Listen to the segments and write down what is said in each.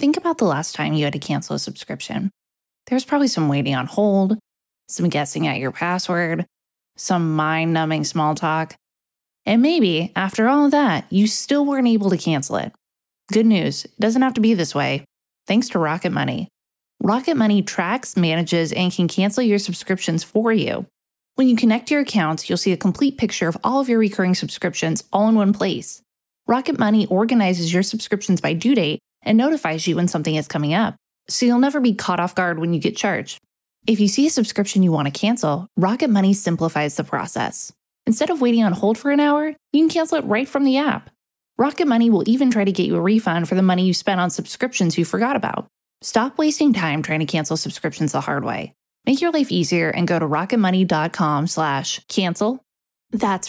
Think about the last time you had to cancel a subscription. There's probably some waiting on hold, some guessing at your password, some mind-numbing small talk. And maybe, after all of that, you still weren't able to cancel it. Good news, it doesn't have to be this way. Thanks to Rocket Money. Rocket Money tracks, manages, and can cancel your subscriptions for you. When you connect your accounts, you'll see a complete picture of all of your recurring subscriptions all in one place. Rocket Money organizes your subscriptions by due date and notifies you when something is coming up, so you'll never be caught off guard when you get charged. If you see a subscription you want to cancel, Rocket Money simplifies the process. Instead of waiting on hold for an hour, you can cancel it right from the app. Rocket Money will even try to get you a refund for the money you spent on subscriptions you forgot about. Stop wasting time trying to cancel subscriptions the hard way. Make your life easier and go to rocketmoney.com/cancel. That's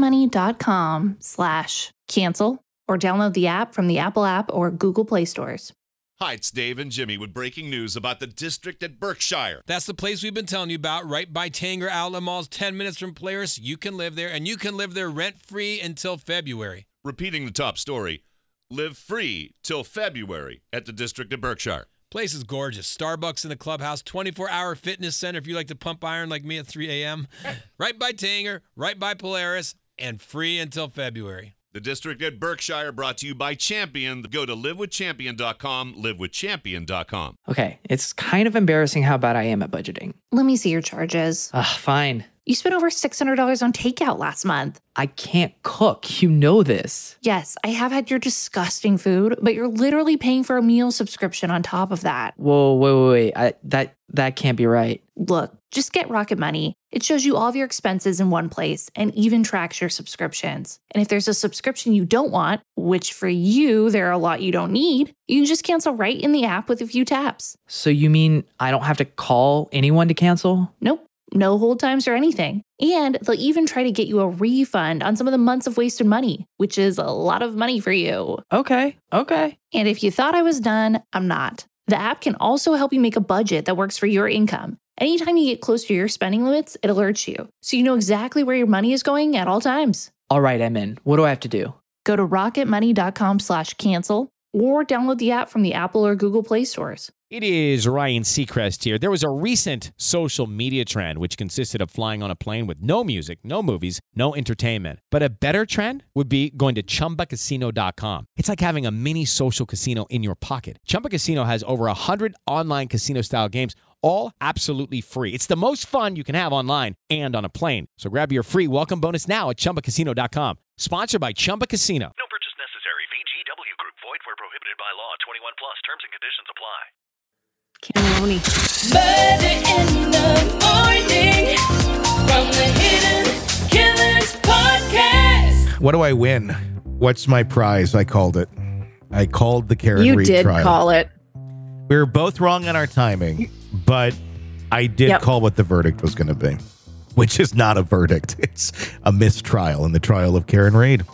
rocketmoney.com/cancel, or download the app from the Apple app or Google Play stores. Hi, it's Dave and Jimmy with breaking news about the district at Berkshire. That's the place we've been telling you about, right by Tanger Outlet Malls, 10 minutes from Polaris. You can live there, and you can live there rent-free until February. Repeating the top story, live free till February at the district at Berkshire. Place is gorgeous. Starbucks in the clubhouse, 24-hour fitness center if you like to pump iron like me at 3 a.m. Right by Tanger, right by Polaris, and free until February. The district at Berkshire brought to you by Champion. Go to livewithchampion.com, livewithchampion.com. Okay, it's kind of embarrassing how bad I am at budgeting. Let me see your charges. Fine. You spent over $600 on takeout last month. I can't cook. You know this. Yes, I have had your disgusting food, but you're literally paying for a meal subscription on top of that. Whoa, wait. That can't be right. Look, just get Rocket Money. It shows you all of your expenses in one place and even tracks your subscriptions. And if there's a subscription you don't want, which for you, there are a lot you don't need, you can just cancel right in the app with a few taps. So you mean I don't have to call anyone to cancel? Nope. No hold times or anything. And they'll even try to get you a refund on some of the months of wasted money, which is a lot of money for you. Okay. And if you thought I was done, I'm not. The app can also help you make a budget that works for your income. Anytime you get close to your spending limits, it alerts you, so you know exactly where your money is going at all times. All right, I'm in. What do I have to do? Go to rocketmoney.com/cancel or download the app from the Apple or Google Play stores. It is Ryan Seacrest here. There was a recent social media trend which consisted of flying on a plane with no music, no movies, no entertainment. But a better trend would be going to ChumbaCasino.com. It's like having a mini social casino in your pocket. Chumba Casino has over 100 online casino-style games, all absolutely free. It's the most fun you can have online and on a plane. So grab your free welcome bonus now at ChumbaCasino.com. Sponsored by Chumba Casino. No purchase necessary. VGW Group. Void where prohibited by law. 21 plus. Terms and conditions apply. Cannelloni. Murder in the morning from the Hidden Killers podcast. What do I win? What's my prize? I called it. I called the Karen You Reed did trial. call it. We were both wrong on our timing, but I did call what the verdict was going to be, which is not a verdict. It's a mistrial in the trial of Karen Reed.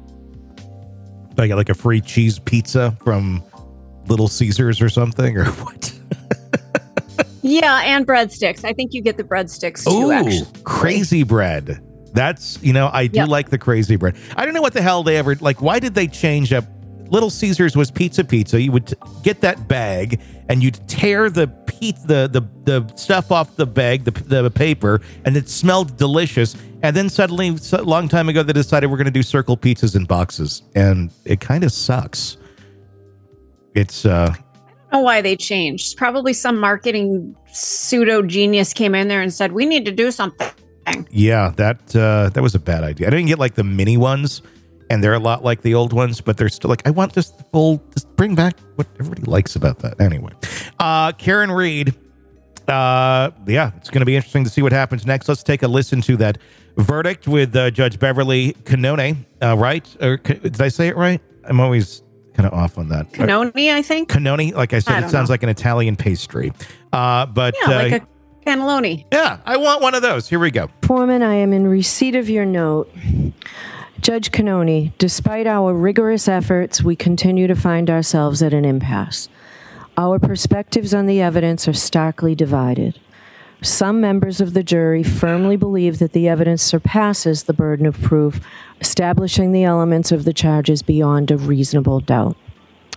I got like a free cheese pizza from Little Caesars or something, or what? Yeah, and breadsticks. I think you get the breadsticks too, actually. Crazy bread. That's, I do like the crazy bread. I don't know what the hell they ever, why did they change up? Little Caesars was pizza. You would get that bag and you'd tear the stuff off the bag, the paper, and it smelled delicious. And then suddenly, a long time ago, they decided we're going to do circle pizzas in boxes. And it kind of sucks. It's, I don't know why they changed. Probably some marketing pseudo genius came in there and said, we need to do something. Yeah, that was a bad idea. I didn't get like the mini ones, and they're a lot like the old ones, but they're still like, I want just bring back what everybody likes about that. Anyway, Karen Reed. It's going to be interesting to see what happens next. Let's take a listen to that verdict with Judge Beverly Cannone, right? Or did I say it right? I'm always kind of off on that. Cannoni, I think. Cannoni, like I said, it sounds like an Italian pastry. But like a cannelloni. Yeah, I want one of those. Here we go. Foreman, I am in receipt of your note. Judge Cannoni, despite our rigorous efforts, we continue to find ourselves at an impasse. Our perspectives on the evidence are starkly divided. Some members of the jury firmly believe that the evidence surpasses the burden of proof, establishing the elements of the charges beyond a reasonable doubt.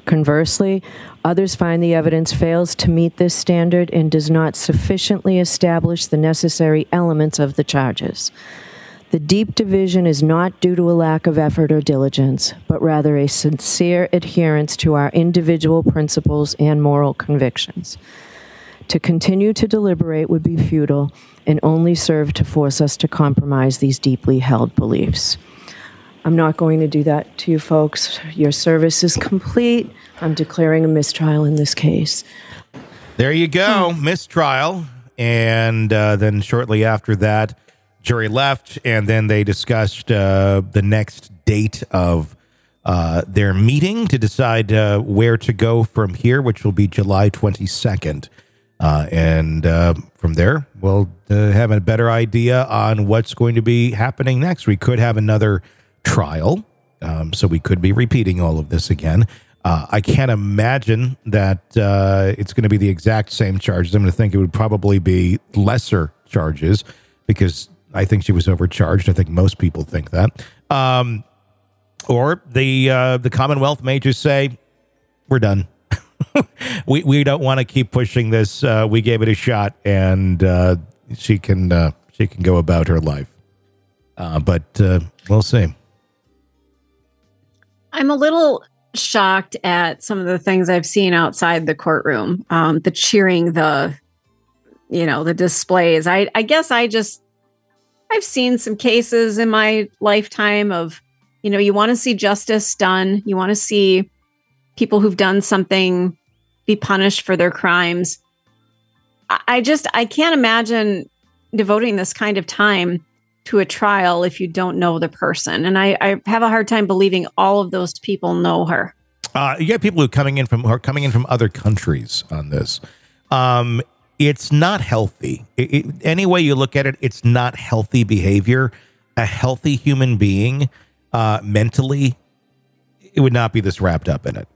Conversely, others find the evidence fails to meet this standard and does not sufficiently establish the necessary elements of the charges. The deep division is not due to a lack of effort or diligence, but rather a sincere adherence to our individual principles and moral convictions. To continue to deliberate would be futile and only serve to force us to compromise these deeply held beliefs. I'm not going to do that to you folks. Your service is complete. I'm declaring a mistrial in this case. There you go, mistrial. And then shortly after that, jury left, and then they discussed the next date of their meeting to decide where to go from here, which will be July 22nd. And from there, we'll have a better idea on what's going to be happening next. We could have another trial, so we could be repeating all of this again. I can't imagine that it's going to be the exact same charges. I'm going to think it would probably be lesser charges because I think she was overcharged. I think most people think that. Or the Commonwealth may just say, we're done. we don't want to keep pushing this. We gave it a shot, and she can go about her life. But we'll see. I'm a little shocked at some of the things I've seen outside the courtroom. The cheering, the displays. I guess I've seen some cases in my lifetime of, you want to see justice done. You want to see people who've done something be punished for their crimes. I can't imagine devoting this kind of time to a trial if you don't know the person. And I have a hard time believing all of those people know her. You get people who are coming in from other countries on this. It's not healthy. Any way you look at it, it's not healthy behavior. A healthy human being, mentally, it would not be this wrapped up in it.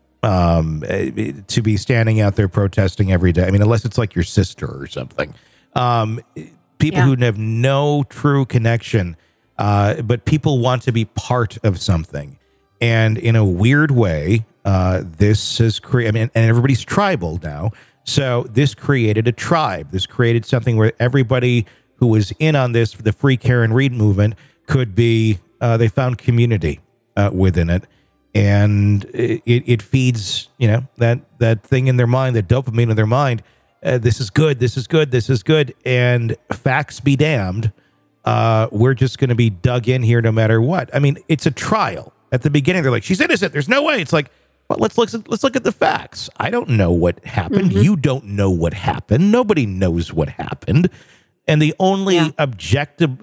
To be standing out there protesting every day. I mean, unless it's like your sister or something. People who have no true connection, but people want to be part of something. And in a weird way, this has created, and everybody's tribal now. So this created a tribe. This created something where everybody who was in on this, the Free Karen Read movement, could be, they found community within it. And it feeds, that thing in their mind, that dopamine in their mind. This is good. This is good. This is good. And facts be damned. We're just going to be dug in here no matter what. I mean, it's a trial. At the beginning, they're like, she's innocent. There's no way. It's like, well, let's look at the facts. I don't know what happened. Mm-hmm. You don't know what happened. Nobody knows what happened. And the only objective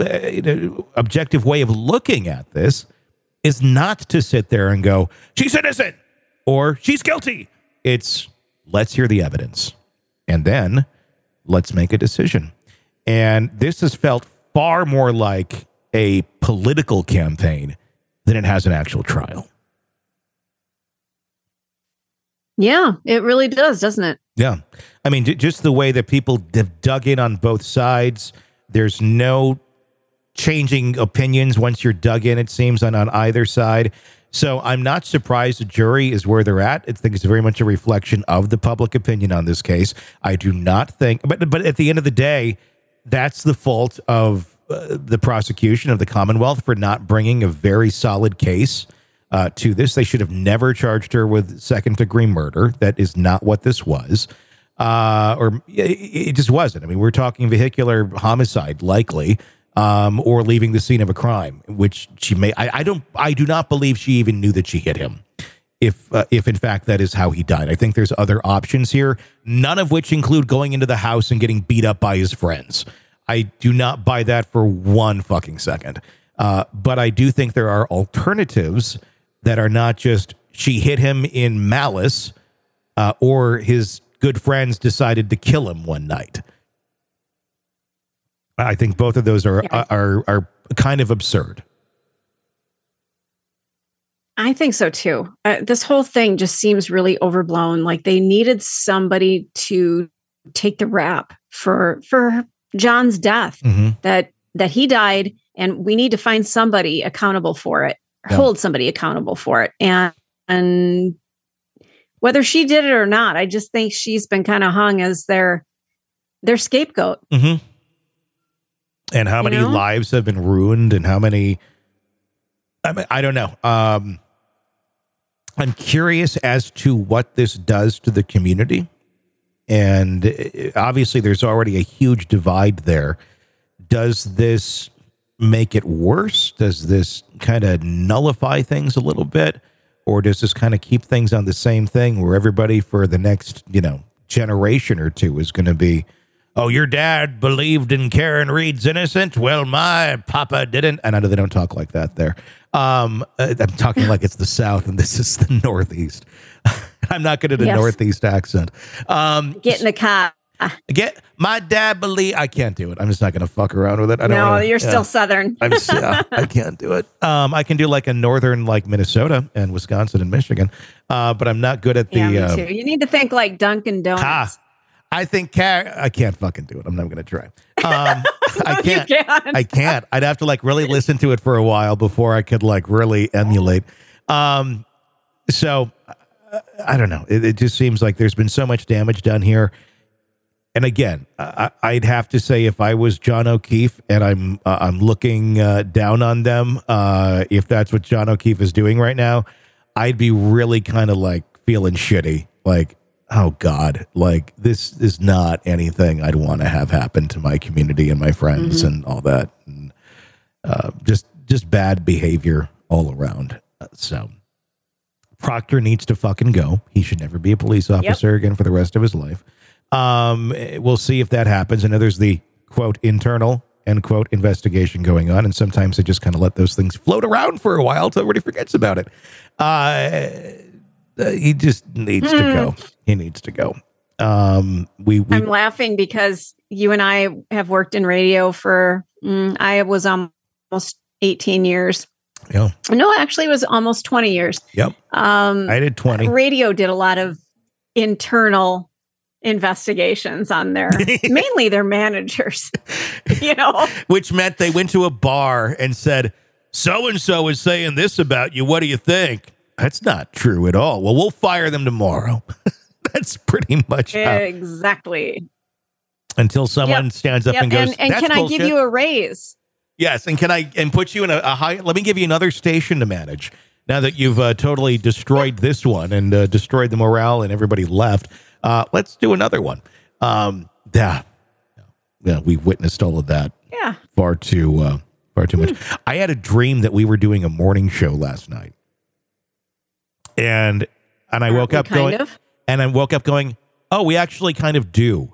way of looking at this is not to sit there and go, she's innocent or she's guilty. It's let's hear the evidence and then let's make a decision. And this has felt far more like a political campaign than it has an actual trial. Yeah, it really does, doesn't it? Yeah. I mean, just the way that people have dug in on both sides. There's no changing opinions once you're dug in, it seems, on either side. So I'm not surprised the jury is where they're at. I think it's very much a reflection of the public opinion on this case. I do not think, but at the end of the day, that's the fault of the prosecution of the Commonwealth for not bringing a very solid case to this. They should have never charged her with second-degree murder. That is not what this was. Or it just wasn't. I mean, we're talking vehicular homicide, likely, or leaving the scene of a crime, which she may. I do not believe she even knew that she hit him. If in fact that is how he died. I think there's other options here, none of which include going into the house and getting beat up by his friends. I do not buy that for one fucking second. But I do think there are alternatives that are not just she hit him in malice, or his good friends decided to kill him one night. I think both of those are kind of absurd. I think so too. This whole thing just seems really overblown. Like they needed somebody to take the rap for John's death, that he died, and we need to find somebody accountable for it, hold somebody accountable for it. And whether she did it or not, I just think she's been kind of hung as their scapegoat. Mm-hmm. And how many lives have been ruined, and how many? I mean, I don't know. I'm curious as to what this does to the community, and obviously, there's already a huge divide there. Does this make it worse? Does this kind of nullify things a little bit? Or does this kind of keep things on the same thing where everybody for the next, generation or two is going to be, oh, your dad believed in Karen Reed's innocent? Well, my papa didn't. And I know they don't talk like that there. I'm talking like it's the South and this is the Northeast. I'm not good at a Northeast accent. Get in the car. My dad believe. I can't do it. I'm just not going to fuck around with it. You're still Southern. I can't do it. I can do like a northern, like Minnesota and Wisconsin and Michigan, but I'm not good at the. Yeah, me too. You need to think like Dunkin' Donuts. I think I can't fucking do it. I'm not going to try. I can't. You can't. I can't. I'd have to like really listen to it for a while before I could like really emulate. So I don't know. It just seems like there's been so much damage done here. And again, I'd have to say if I was John O'Keefe and I'm looking down on them, if that's what John O'Keefe is doing right now, I'd be really kind of like feeling shitty. Like, oh God, like this is not anything I'd want to have happen to my community and my friends and all that. And, just bad behavior all around. So Proctor needs to fucking go. He should never be a police officer again for the rest of his life. We'll see if that happens. I know there's the quote internal end quote investigation going on, and sometimes they just kind of let those things float around for a while until everybody forgets about it. He just needs to go. He needs to go. I'm laughing because you and I have worked in radio for I was almost 18 years. Yeah. No, actually, it was almost 20 years. Yep. I did 20. Radio did a lot of internal investigations on mainly their managers, which meant they went to a bar and said, so-and-so is saying this about you. What do you think? That's not true at all. Well, we'll fire them tomorrow. That's pretty much exactly. Until someone stands up and goes, and that's can bullshit. I give you a raise? Yes. And can I put you in a high, let me give you another station to manage. Now that you've totally destroyed this one and destroyed the morale and everybody left. Let's do another one. Yeah, we've witnessed all of that. Yeah, far too much. I had a dream that we were doing a morning show last night, and I woke up going, oh, we actually kind of do.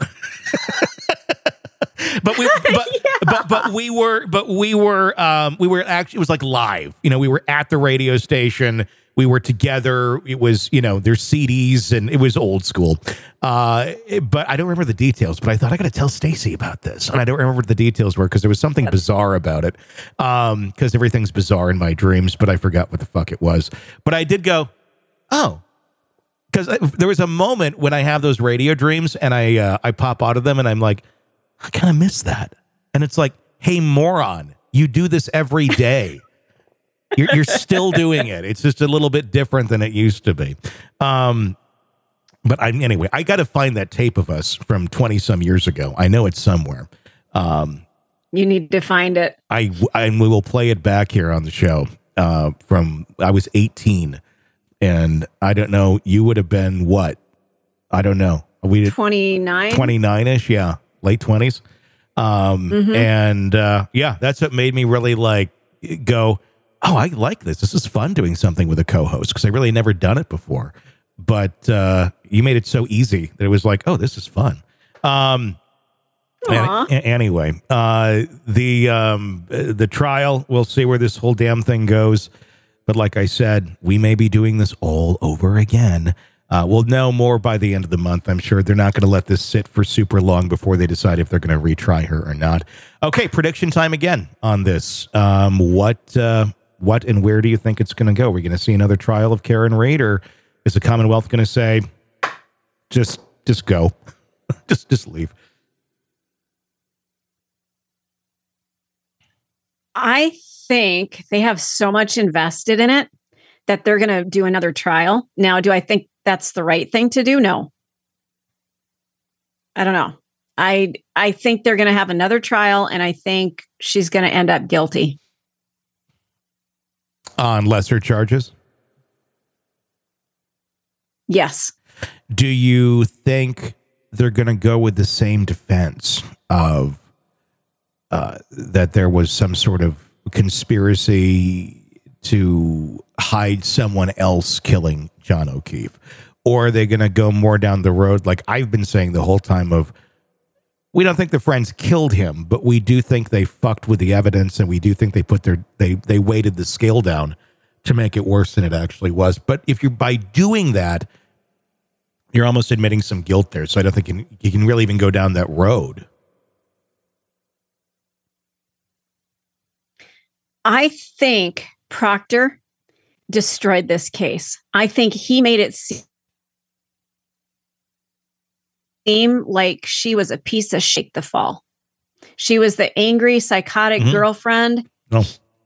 But we were actually, it was like live. We were at the radio station. We were together. It was, there's CDs and it was old school. But I don't remember the details, but I thought I got to tell Stacey about this. And I don't remember what the details were because there was something bizarre about it. Because everything's bizarre in my dreams, but I forgot what the fuck it was. But I did go, oh, because there was a moment when I have those radio dreams and I pop out of them and I'm like, I kind of miss that. And it's like, hey, moron, you do this every day. You're still doing it. It's just a little bit different than it used to be. But anyway, I got to find that tape of us from 20 some years ago. I know it's somewhere. You need to find it. We will play it back here on the show. From I was 18, and I don't know. You would have been what? I don't know. We did 29ish. Yeah, late 20s. And that's what made me really like go, oh, I like this. This is fun doing something with a co-host because I really never done it before. But you made it so easy that it was like, oh, this is fun. Anyway, the trial, we'll see where this whole damn thing goes. But like I said, we may be doing this all over again. We'll know more by the end of the month. I'm sure they're not going to let this sit for super long before they decide if they're going to retry her or not. Okay, prediction time again on this. What and where do you think it's going to go? We're going to see another trial of Karen Reed, or is the Commonwealth going to say, just go, just leave? I think they have so much invested in it that they're going to do another trial. Now, do I think that's the right thing to do? No. I don't know. I think they're going to have another trial, and I think she's going to end up guilty. On lesser charges? Yes. Do you think they're going to go with the same defense of that there was some sort of conspiracy to hide someone else killing John O'Keefe? Or are they going to go more down the road, like I've been saying the whole time, of we don't think the friends killed him, but we do think they fucked with the evidence, and we do think they weighted the scale down to make it worse than it actually was. But if you're, by doing that, you're almost admitting some guilt there. So I don't think you can really even go down that road. I think Proctor destroyed this case. I think he made it seem like she was a piece of shit the fall. She was the angry, psychotic girlfriend. No.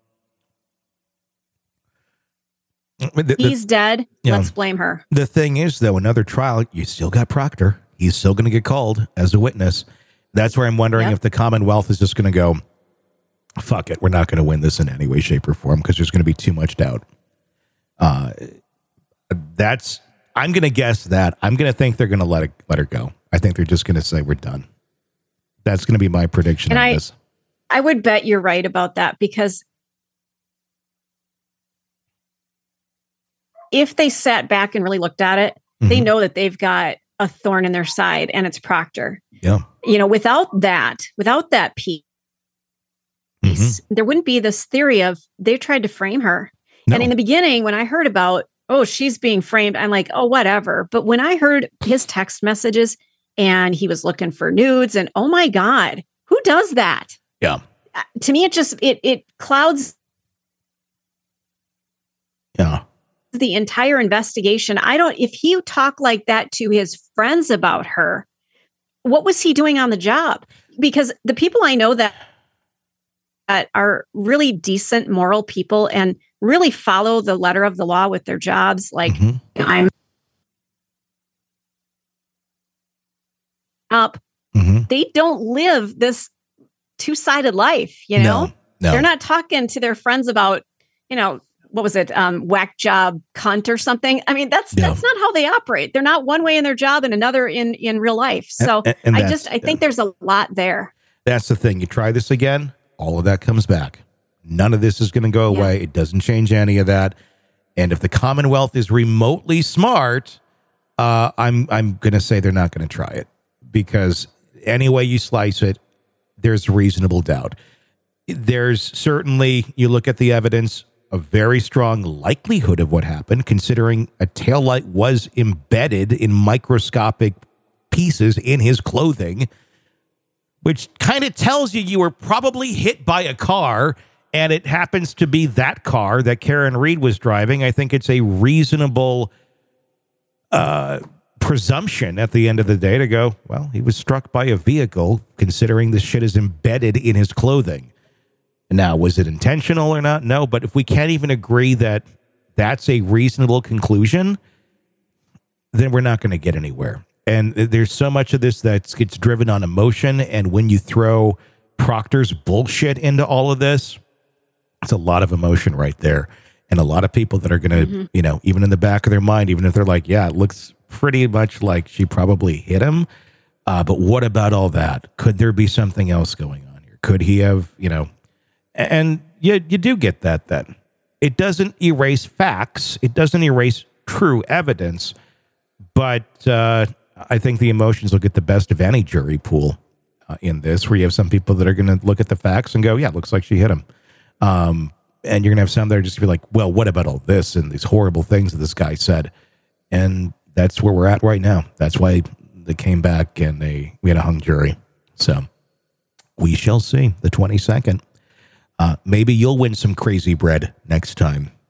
He's dead. Let's blame her. The thing is, though, another trial, you still got Proctor. He's still going to get called as a witness. That's where I'm wondering if the Commonwealth is just going to go, fuck it, we're not going to win this in any way, shape, or form because there's going to be too much doubt. I'm going to guess that. I'm going to think they're going to let her go. I think they're just going to say we're done. That's going to be my prediction on this. I would bet you're right about that, because if they sat back and really looked at it, they know that they've got a thorn in their side, and it's Proctor. Yeah. You know, without that piece, there wouldn't be this theory of they tried to frame her. No. And in the beginning, when I heard about, she's being framed, I'm like, whatever. But when I heard his text messages and he was looking for nudes, and oh my God, who does that? Yeah. To me, it clouds the entire investigation. If he talked like that to his friends about her, what was he doing on the job? Because the people I know that are really decent, moral people and really follow the letter of the law with their jobs, like I'm up, they don't live this two-sided life, you know? No. They're not talking to their friends about, what was it? Whack job cunt or something. I mean, that's not how they operate. They're not one way in their job and another in real life. So I think there's a lot there. That's the thing. You try this again, all of that comes back. None of this is going to go away. It doesn't change any of that. And if the Commonwealth is remotely smart, I'm going to say they're not going to try it, because any way you slice it, there's reasonable doubt. There's certainly, you look at the evidence, a very strong likelihood of what happened, considering a taillight was embedded in microscopic pieces in his clothing, which kind of tells you were probably hit by a car, and it happens to be that car that Karen Reed was driving. I think it's a reasonable presumption at the end of the day to go, well, he was struck by a vehicle, considering this shit is embedded in his clothing. Now, was it intentional or not? No, but if we can't even agree that that's a reasonable conclusion, then we're not going to get anywhere. And there's so much of this that gets driven on emotion, and when you throw Proctor's bullshit into all of this, it's a lot of emotion right there. And a lot of people that are going to, even in the back of their mind, even if they're like, yeah, it looks pretty much like she probably hit him. But what about all that? Could there be something else going on here? Could he have, and you do get that then. It doesn't erase facts. It doesn't erase true evidence. But I think the emotions will get the best of any jury pool in this, where you have some people that are going to look at the facts and go, yeah, it looks like she hit him. And you're going to have some that are just be like, well, what about all this and these horrible things that this guy said? And that's where we're at right now. That's why they came back and we had a hung jury. So we shall see the 22nd. Maybe you'll win some crazy bread next time.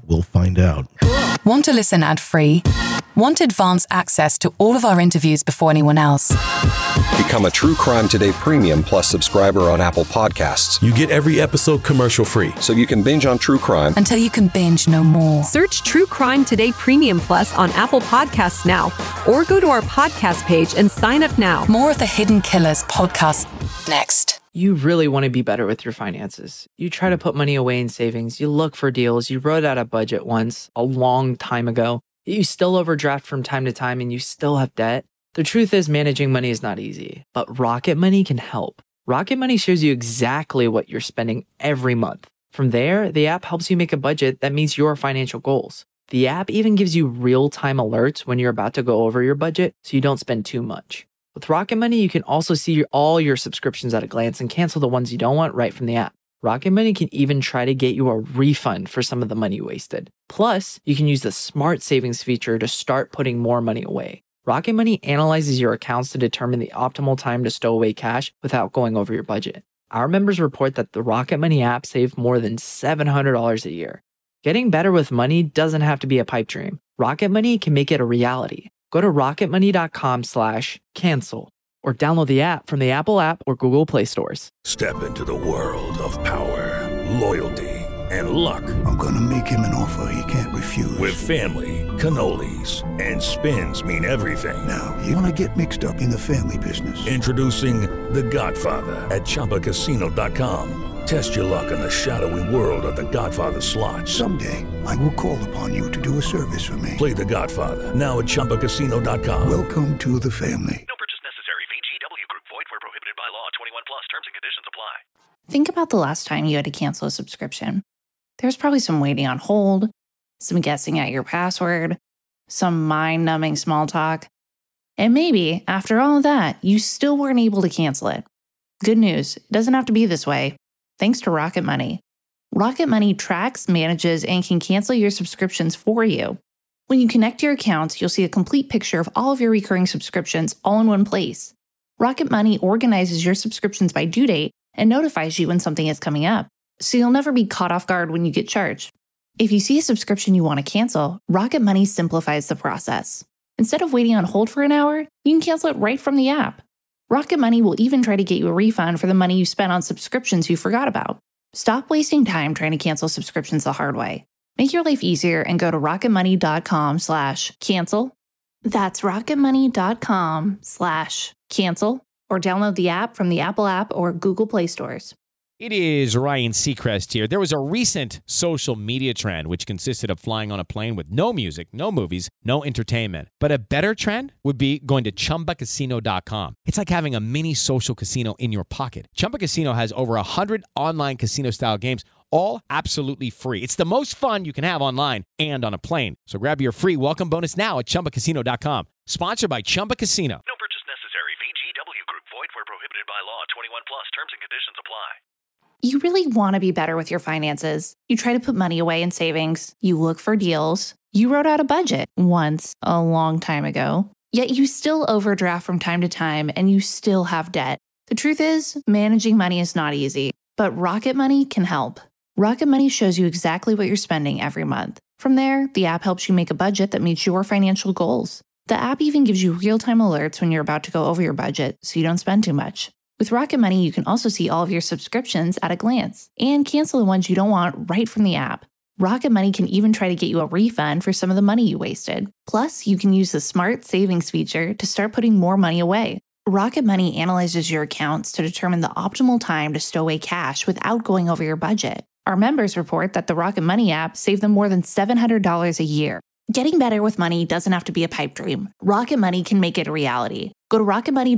We'll find out. Want to listen ad-free? Want advanced access to all of our interviews before anyone else? Become a True Crime Today Premium Plus subscriber on Apple Podcasts. You get every episode commercial-free. So you can binge on true crime until you can binge no more. Search True Crime Today Premium Plus on Apple Podcasts now, or go to our podcast page and sign up now. More of the Hidden Killers podcast next. You really want to be better with your finances. You try to put money away in savings. You look for deals. You wrote out a budget once, a long time ago. You still overdraft from time to time and you still have debt. The truth is, managing money is not easy, but Rocket Money can help. Rocket Money shows you exactly what you're spending every month. From there, the app helps you make a budget that meets your financial goals. The app even gives you real-time alerts when you're about to go over your budget so you don't spend too much. With Rocket Money, you can also see all your subscriptions at a glance and cancel the ones you don't want right from the app. Rocket Money can even try to get you a refund for some of the money you wasted. Plus, you can use the Smart Savings feature to start putting more money away. Rocket Money analyzes your accounts to determine the optimal time to stow away cash without going over your budget. Our members report that the Rocket Money app saved more than $700 a year. Getting better with money doesn't have to be a pipe dream. Rocket Money can make it a reality. Go to rocketmoney.com/cancel or download the app from the Apple app or Google Play stores. Step into the world of power, loyalty, and luck. I'm gonna make him an offer he can't refuse. With family, cannolis, and spins mean everything. Now, you wanna get mixed up in the family business. Introducing The Godfather at ChumbaCasino.com. Test your luck in the shadowy world of The Godfather slot. Someday, I will call upon you to do a service for me. Play The Godfather now at ChumbaCasino.com. Welcome to the family. No purchase necessary. VGW Group. Void where prohibited by law. 21 plus. Terms and conditions apply. Think about the last time you had to cancel a subscription. There's probably some waiting on hold, some guessing at your password, some mind-numbing small talk. And maybe, after all of that, you still weren't able to cancel it. Good news, it doesn't have to be this way. Thanks to Rocket Money. Rocket Money tracks, manages, and can cancel your subscriptions for you. When you connect your accounts, you'll see a complete picture of all of your recurring subscriptions all in one place. Rocket Money organizes your subscriptions by due date and notifies you when something is coming up, so you'll never be caught off guard when you get charged. If you see a subscription you want to cancel, Rocket Money simplifies the process. Instead of waiting on hold for an hour, you can cancel it right from the app. Rocket Money will even try to get you a refund for the money you spent on subscriptions you forgot about. Stop wasting time trying to cancel subscriptions the hard way. Make your life easier and go to rocketmoney.com/cancel. That's rocketmoney.com/cancel or download the app from the Apple app or Google Play stores. It is Ryan Seacrest here. There was a recent social media trend which consisted of flying on a plane with no music, no movies, no entertainment. But a better trend would be going to ChumbaCasino.com. It's like having a mini social casino in your pocket. Chumba Casino has over 100 online casino-style games, all absolutely free. It's the most fun you can have online and on a plane. So grab your free welcome bonus now at ChumbaCasino.com. Sponsored by Chumba Casino. No purchase necessary. VGW Group. Void where prohibited by law. 21 plus. Terms and conditions apply. You really want to be better with your finances. You try to put money away in savings. You look for deals. You wrote out a budget once, a long time ago. Yet you still overdraft from time to time and you still have debt. The truth is, managing money is not easy, but Rocket Money can help. Rocket Money shows you exactly what you're spending every month. From there, the app helps you make a budget that meets your financial goals. The app even gives you real-time alerts when you're about to go over your budget so you don't spend too much. With Rocket Money, you can also see all of your subscriptions at a glance and cancel the ones you don't want right from the app. Rocket Money can even try to get you a refund for some of the money you wasted. Plus, you can use the Smart Savings feature to start putting more money away. Rocket Money analyzes your accounts to determine the optimal time to stow away cash without going over your budget. Our members report that the Rocket Money app saved them more than $700 a year. Getting better with money doesn't have to be a pipe dream. Rocket Money can make it a reality. Go to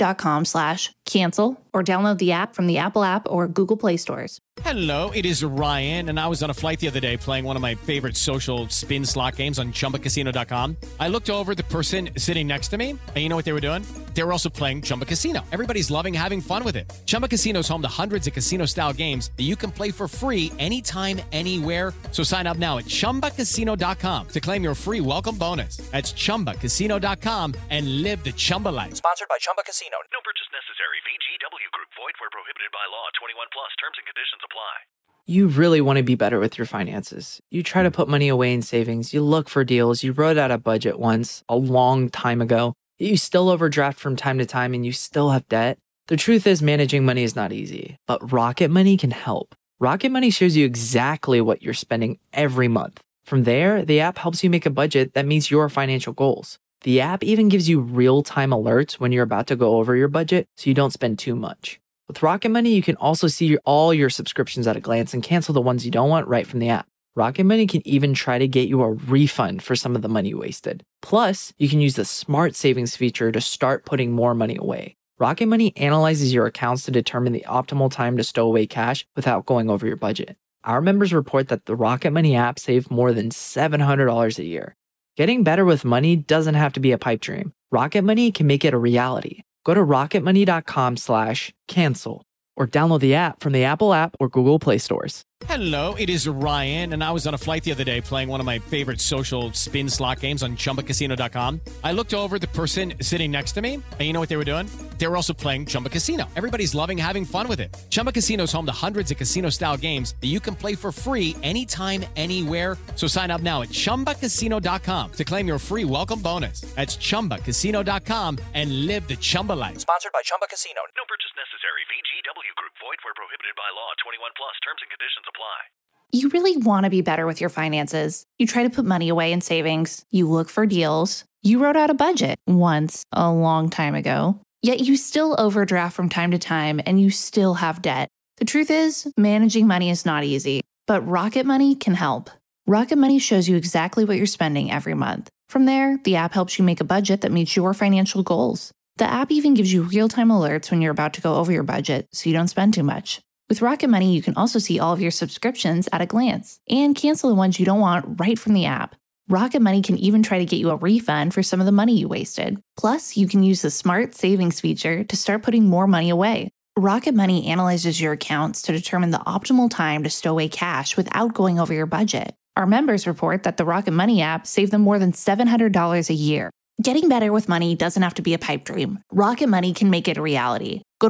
rocketmoney.com/cancel or download the app from the Apple app or Google Play stores. Hello, it is Ryan, and I was on a flight the other day playing one of my favorite social spin slot games on ChumbaCasino.com. I looked over at the person sitting next to me, and you know what they were doing? They were also playing Chumba Casino. Everybody's loving having fun with it. Chumba Casino is home to hundreds of casino-style games that you can play for free anytime, anywhere. So sign up now at ChumbaCasino.com to claim your free welcome bonus. That's ChumbaCasino.com and live the Chumba life. Sponsored by Chumba Casino. No purchase necessary. VGW Group. Void where prohibited by law. 21 plus. Terms and conditions apply. You really want to be better with your finances. You try to put money away in savings. You look for deals. You wrote out a budget once a long time ago. You still overdraft from time to time and you still have debt. The truth is managing money is not easy, but Rocket Money can help. Rocket Money shows you exactly what you're spending every month. From there, the app helps you make a budget that meets your financial goals. The app even gives you real-time alerts when you're about to go over your budget so you don't spend too much. With Rocket Money, you can also see all your subscriptions at a glance and cancel the ones you don't want right from the app. Rocket Money can even try to get you a refund for some of the money wasted. Plus, you can use the Smart Savings feature to start putting more money away. Rocket Money analyzes your accounts to determine the optimal time to stow away cash without going over your budget. Our members report that the Rocket Money app saved more than $700 a year. Getting better with money doesn't have to be a pipe dream. Rocket Money can make it a reality. Go to rocketmoney.com/cancel or download the app from the Apple app or Google Play stores. Hello, it is Ryan, and I was on a flight the other day playing one of my favorite social spin slot games on ChumbaCasino.com. I looked over at the person sitting next to me, and you know what they were doing? They were also playing Chumba Casino. Everybody's loving having fun with it. Chumba Casino is home to hundreds of casino-style games that you can play for free anytime, anywhere. So sign up now at ChumbaCasino.com to claim your free welcome bonus. That's ChumbaCasino.com and live the Chumba life. Sponsored by Chumba Casino. No purchase necessary. VGW Group. Void where prohibited by law. 21 plus. Terms and conditions apply. You really want to be better with your finances. You try to put money away in savings. You look for deals. You wrote out a budget once a long time ago. Yet you still overdraft from time to time and you still have debt. The truth is, managing money is not easy, but Rocket Money can help. Rocket Money shows you exactly what you're spending every month. From there, the app helps you make a budget that meets your financial goals. The app even gives you real-time alerts when you're about to go over your budget so you don't spend too much. With Rocket Money, you can also see all of your subscriptions at a glance and cancel the ones you don't want right from the app. Rocket Money can even try to get you a refund for some of the money you wasted. Plus, you can use the Smart Savings feature to start putting more money away. Rocket Money analyzes your accounts to determine the optimal time to stow away cash without going over your budget. Our members report that the Rocket Money app saved them more than $700 a year. Getting better with money doesn't have to be a pipe dream. Rocket Money can make it a reality. Go to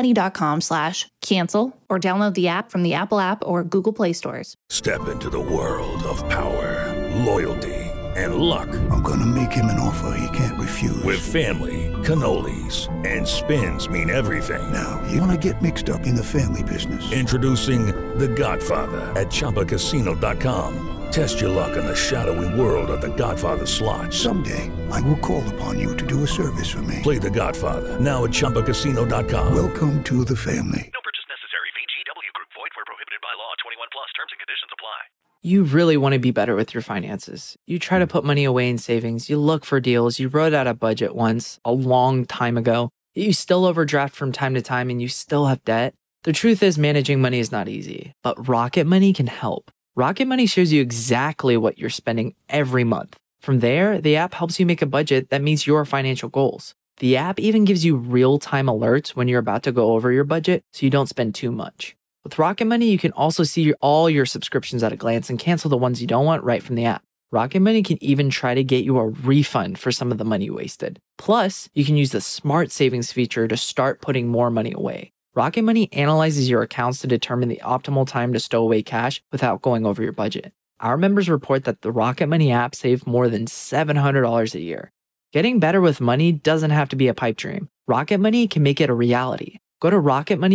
rocketmoney.com/cancel or download the app from the Apple app or Google Play stores. Step into the world of power, loyalty, and luck. I'm gonna make him an offer he can't refuse. With family, cannolis, and spins mean everything. Now, you wanna get mixed up in the family business. Introducing The Godfather at ChumbaCasino.com. Test your luck in the shadowy world of The Godfather slot. Someday, I will call upon you to do a service for me. Play The Godfather now at ChumbaCasino.com. Welcome to the family. No purchase necessary. VGW Group. Void where prohibited by law. 21 plus. Terms and conditions apply. You really want to be better with your finances. You try to put money away in savings. You look for deals. You wrote out a budget once a long time ago. You still overdraft from time to time and you still have debt. The truth is managing money is not easy, but Rocket Money can help. Rocket Money shows you exactly what you're spending every month. From there, the app helps you make a budget that meets your financial goals. The app even gives you real-time alerts when you're about to go over your budget so you don't spend too much. With Rocket Money, you can also see all your subscriptions at a glance and cancel the ones you don't want right from the app. Rocket Money can even try to get you a refund for some of the money wasted. Plus, you can use the Smart Savings feature to start putting more money away. Rocket Money analyzes your accounts to determine the optimal time to stow away cash without going over your budget. Our members report that the Rocket Money app saved more than $700 a year. Getting better with money doesn't have to be a pipe dream. Rocket Money can make it a reality. Go to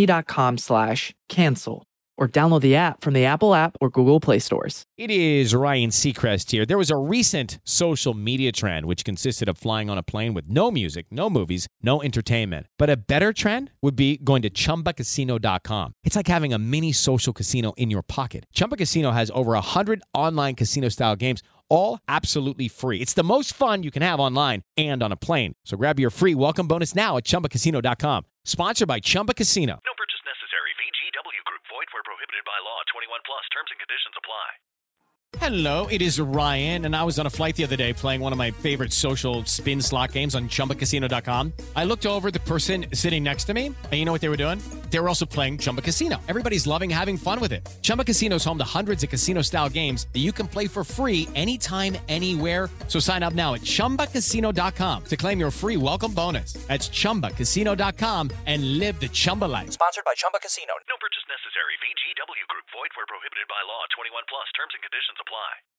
rocketmoney.com/cancel or download the app from the Apple app or Google Play stores. It is Ryan Seacrest here. There was a recent social media trend which consisted of flying on a plane with no music, no movies, no entertainment. But a better trend would be going to ChumbaCasino.com. It's like having a mini social casino in your pocket. Chumba Casino has over 100 online casino-style games, all absolutely free. It's the most fun you can have online and on a plane. So grab your free welcome bonus now at ChumbaCasino.com. Sponsored by Chumba Casino. No purchase necessary. VGW Group. Void where prohibited by law. 21 plus. Terms and conditions apply. Hello, it is Ryan, and I was on a flight the other day playing one of my favorite social spin slot games on ChumbaCasino.com. I looked over at the person sitting next to me, and you know what they were doing? They were also playing Chumba Casino. Everybody's loving having fun with it. Chumba Casino is home to hundreds of casino-style games that you can play for free anytime, anywhere. So sign up now at ChumbaCasino.com to claim your free welcome bonus. That's ChumbaCasino.com and live the Chumba life. Sponsored by Chumba Casino. No purchase necessary. VGW Group. Void where prohibited by law. 21 plus. Terms and conditions apply.